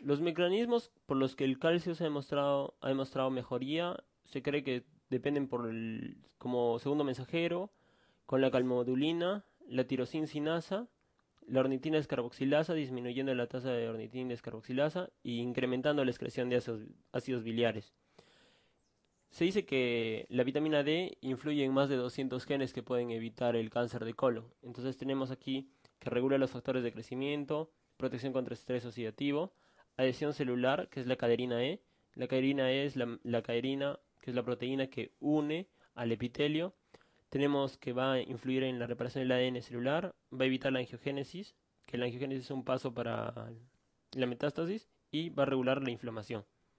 Los mecanismos por los que el calcio ha demostrado mejoría, se cree que dependen como segundo mensajero, con la calmodulina, la tirosincinasa, la ornitina descarboxilasa, disminuyendo la tasa de ornitina descarboxilasa y incrementando la excreción de ácidos biliares. Se dice que la vitamina D influye en más de 200 genes que pueden evitar el cáncer de colon. Entonces tenemos aquí que regula los factores de crecimiento, protección contra estrés oxidativo, adhesión celular, que es la caderina E. La caderina E es la caderina, que es la proteína que une al epitelio. Tenemos que va a influir en la reparación del ADN celular, va a evitar la angiogénesis, que la angiogénesis es un paso para la metástasis, y va a regular la inflamación.